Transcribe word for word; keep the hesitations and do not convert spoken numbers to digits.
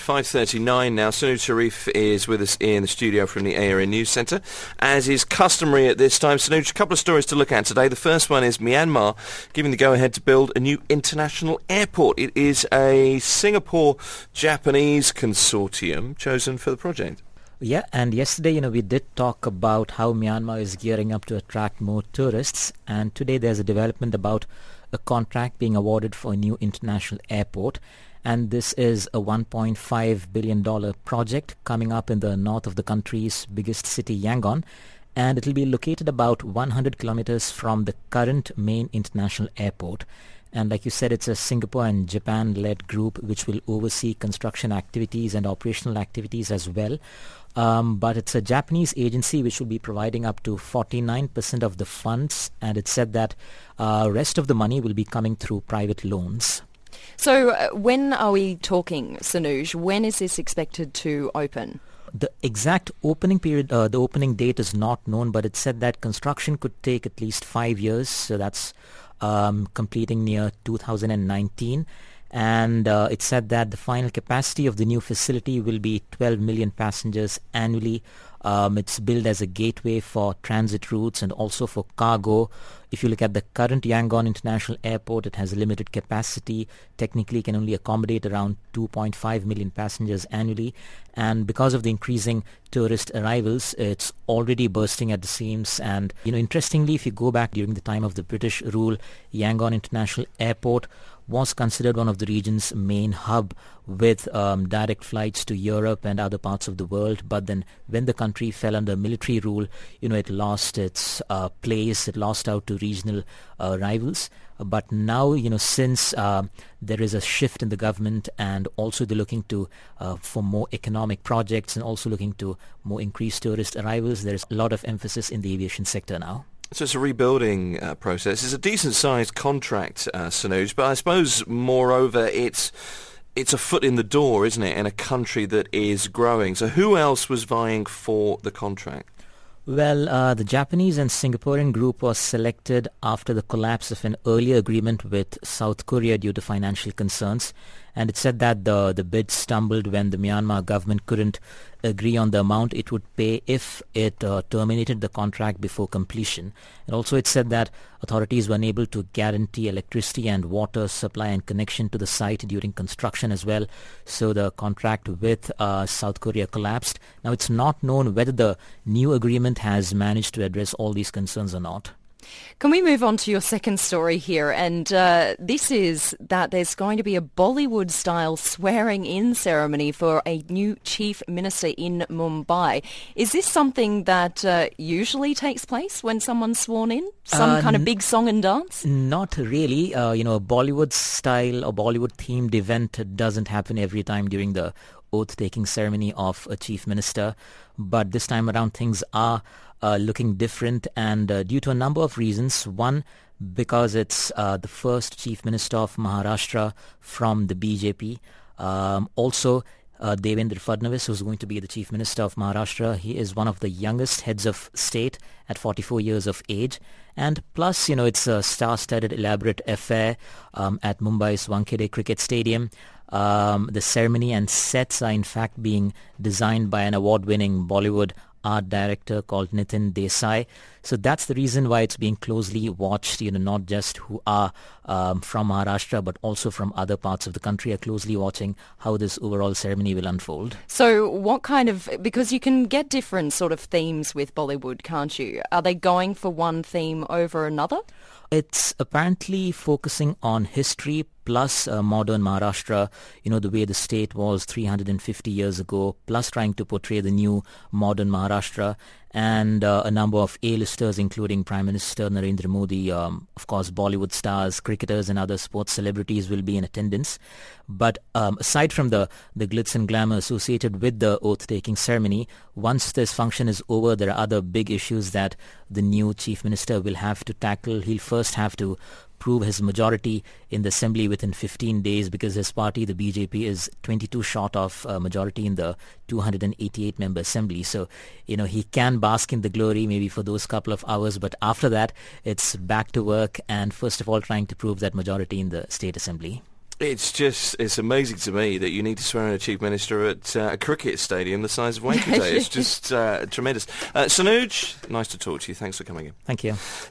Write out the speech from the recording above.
five thirty-nine now. Sunood Sharif is with us in the studio from the A R N News Centre. As is customary at this time, Sunood, a couple of stories to look at today. The first one is Myanmar giving the go-ahead to build a new international airport. It is a Singapore-Japanese consortium chosen for the project. Yeah, and yesterday, you know, we did talk about how Myanmar is gearing up to attract more tourists, and today there's a development about a contract being awarded for a new international airport, and this is a one point five billion dollars project coming up in the north of the country's biggest city, Yangon, and it will be located about one hundred kilometers from the current main international airport. And like you said, it's a Singapore and Japan-led group which will oversee construction activities and operational activities as well. Um, but it's a Japanese agency which will be providing up to forty-nine percent of the funds, and it said that uh, rest of the money will be coming through private loans. So uh, when are we talking, Sunood? When is this expected to open? The exact opening period, uh, the opening date is not known, but it said that construction could take at least five years. So that's um, completing near two thousand nineteen. And uh, it said that the final capacity of the new facility will be twelve million passengers annually. Um, it's built as a gateway for transit routes and also for cargo. If you look at the current Yangon International Airport, it has a limited capacity. Technically, can only accommodate around two point five million passengers annually. And because of the increasing tourist arrivals, it's already bursting at the seams. And, you know, interestingly, if you go back during the time of the British rule, Yangon International Airport was considered one of the region's main hub with um, direct flights to Europe and other parts of the world. But then when the country fell under military rule, you know, it lost its uh, place, it lost out to regional uh, rivals. But now, you know, since uh, there is a shift in the government and also they're looking to uh, for more economic projects and also looking to more increased tourist arrivals, there's a lot of emphasis in the aviation sector now. So it's a rebuilding uh, process. It's a decent-sized contract, uh, Sunood, but I suppose, moreover, it's it's a foot in the door, isn't it, in a country that is growing. So who else was vying for the contract? Well, uh, the Japanese and Singaporean group was selected after the collapse of an earlier agreement with South Korea due to financial concerns. And it said that the, the bid stumbled when the Myanmar government couldn't agree on the amount it would pay if it uh, terminated the contract before completion. And also it said that authorities were unable to guarantee electricity and water supply and connection to the site during construction as well. So the contract with uh, South Korea collapsed. Now it's not known whether the new agreement has managed to address all these concerns or not. Can we move on to your second story here? And uh, this is that there's going to be a Bollywood-style swearing-in ceremony for a new chief minister in Mumbai. Is this something that uh, usually takes place when someone's sworn in? Some uh, kind of big song and dance? Not really. Uh, you know, a Bollywood-style or Bollywood-themed event doesn't happen every time during the oath-taking ceremony of a chief minister. But this time around, things are Uh, looking different, and uh, due to a number of reasons. One, because it's uh, the first chief minister of Maharashtra from the B J P. Um, also, uh, Devendra Fadnavis, who's going to be the chief minister of Maharashtra. He is one of the youngest heads of state at forty-four years of age. And plus, you know, it's a star-studded, elaborate affair um, at Mumbai's Wankhede Cricket Stadium. Um, the ceremony and sets are in fact being designed by an award-winning Bollywood art director called Nitin Desai. So that's the reason why it's being closely watched. You know, not just who are um, from Maharashtra, but also from other parts of the country are closely watching how this overall ceremony will unfold. So what kind of, because you can get different sort of themes with Bollywood, can't you? Are they going for one theme over another? It's apparently focusing on history plus uh, modern Maharashtra, you know, the way the state was three hundred fifty years ago, plus trying to portray the new modern Maharashtra. And uh, a number of A-listers, including Prime Minister Narendra Modi, um, of course, Bollywood stars, cricketers and other sports celebrities will be in attendance. But um, aside from the, the glitz and glamour associated with the oath-taking ceremony, once this function is over, there are other big issues that the new chief minister will have to tackle. He'll first have to prove his majority in the assembly within fifteen days because his party, the B J P, is twenty-two short of uh, majority in the two hundred eighty-eight member assembly. So, you know, he can bask in the glory maybe for those couple of hours, but after that, it's back to work and first of all trying to prove that majority in the state assembly. It's just, it's amazing to me that you need to swear in a chief minister at uh, a cricket stadium the size of Wankerday. It's just uh, tremendous. Uh, Sanuj, nice to talk to you. Thanks for coming in. Thank you.